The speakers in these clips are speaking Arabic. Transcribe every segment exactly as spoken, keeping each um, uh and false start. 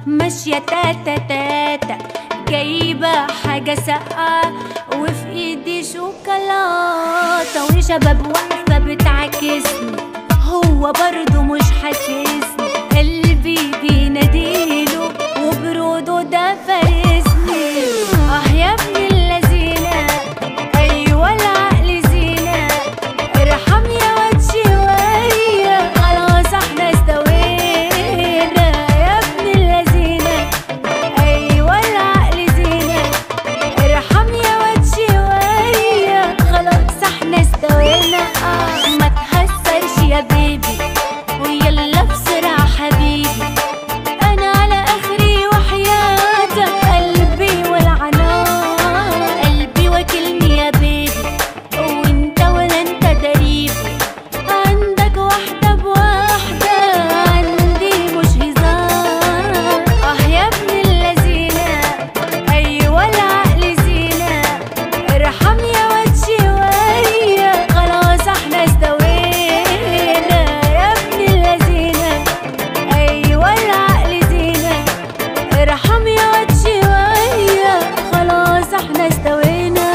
ماشية تاتا تاتا، جايبة حاجة ساقعة وفي ايدي شوكولاتة، وشباب واقفة بتعاكسني، هو برضو مش حاسسني، قلبي بيناديله وبروده ده فارسني. اه يا ابن اللذينة، ايوه العقل زينة، ارحم يا واد شوية، خلاص احنا استوينا. يا ابن اللذينة، ايوه العقل زينة، ارحم يا واد شوية، خلاص احنا استوينا. اه ما تهزرش يا بيبي ويلا بسرعة حبيبي، انا على اخري وحياتك قلبي والعنان، قلبي واكلني يا بيبي وانت ولا انت دريبي، عندك واحدة بواحدة عندي مش هزار. اه يا ابن اللذينة، ايوه العقل زينة، ارحم يا واد شوية، خلاص احنا استوينا. يا ابن اللذينة، ايوه العقل زينة، ارحم يا واد شوية، خلاص احنا استوينا.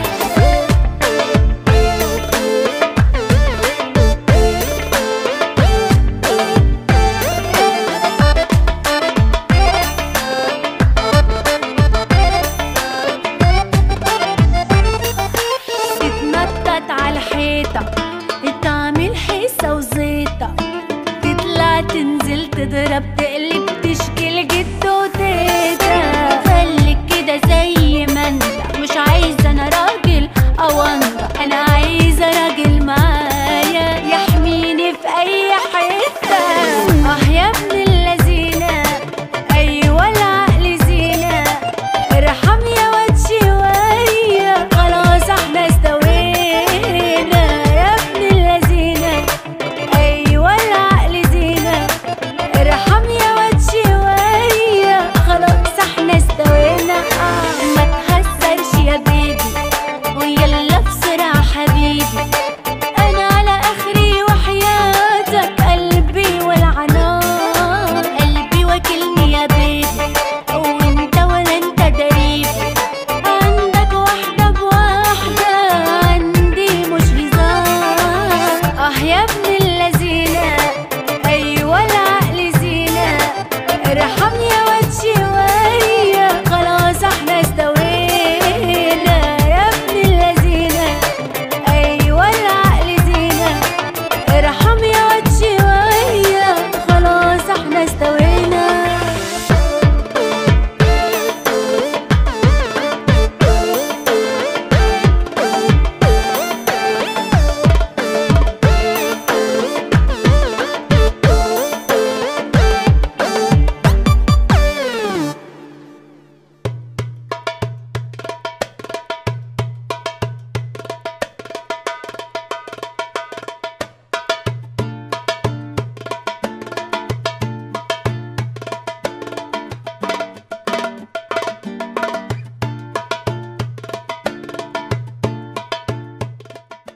تتنطط على الحيطة، تعمل حيصة وزيطة، تطلع تنزل تضرب تقلب تشكيل جد وتيتا، خليك كده زي ما انت، مش عايزة انا راجل أونطة، انا عايزة راجل معايا يحميني في اي حتة. اه يا ابن اللذينة، ايوه العقل زينة، ارحم يا واد شوية، خلاص احنا استوينا. يا ابن اللذينة، ايوه العقل زينة، ارحم يا واد شوية، خلاص احنا استوينا. اه ما تهزرش يا بيبي ويلا بسرعة حبيبي، انا على اخري وحياتك قلبي والعنان، قلبي واكلني يا بيبي وانت ولا انت دريبي، عندك واحدة بواحدة عندي مش هزار. اه يا ابن اللذينة، ايوه العقل زينة، ارحم يا